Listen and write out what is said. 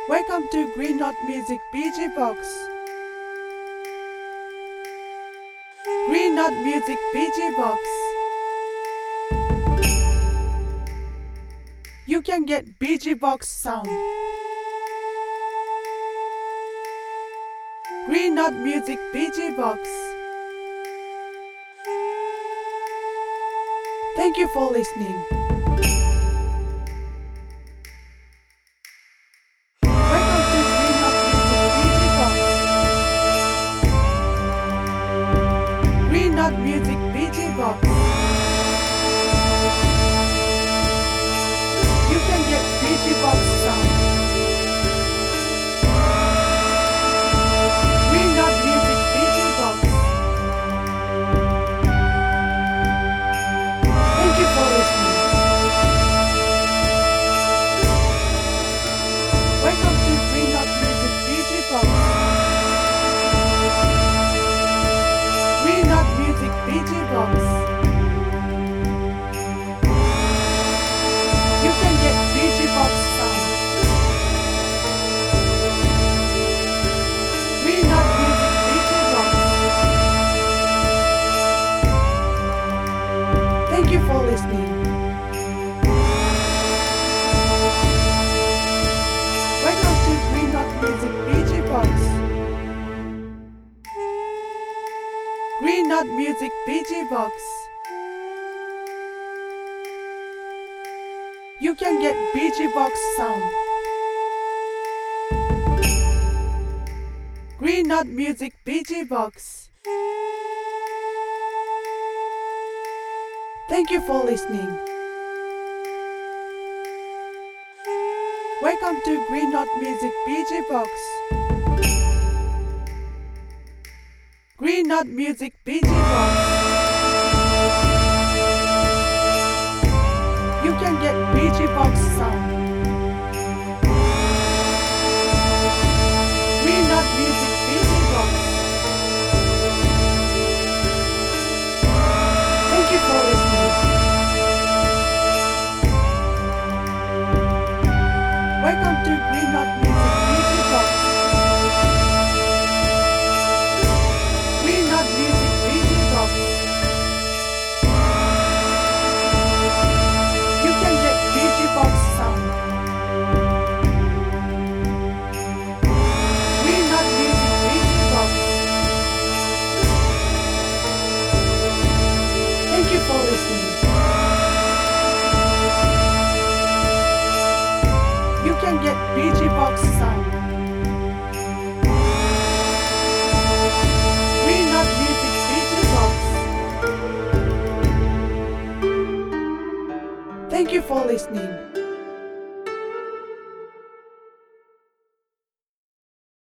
Welcome to Green Knot Music BG Box. Green Knot Music BG Box. You can get BG Box sound. Green Knot Music BG Box. Thank you for listening. Music BG Box. You can get BG Box sound. Green Knot Music BG Box. Thank you for listening. Welcome to Green Knot Music BG Box. Green Knot Music BG Box. You can get BG Box sound. Green Knot Music BG Box. Thank you for listening. Welcome to Green Knot Music BG Box. Green Knot Music BG Box. You can get BG Box sound. Green Knot Music BG Box. Thank you for listening. Welcome to Green Knot Music BG Box. Green Knot Music BG Box. You can get BG Box sound. Green Knot Music BG Box. Thank you for listening. Welcome to Green Knot Music BG Box. Music BG Box. You can get BG Box sound. Green Knot Music BG Box. Thank you for listening. You can get BG Box sound. Thank you for listening.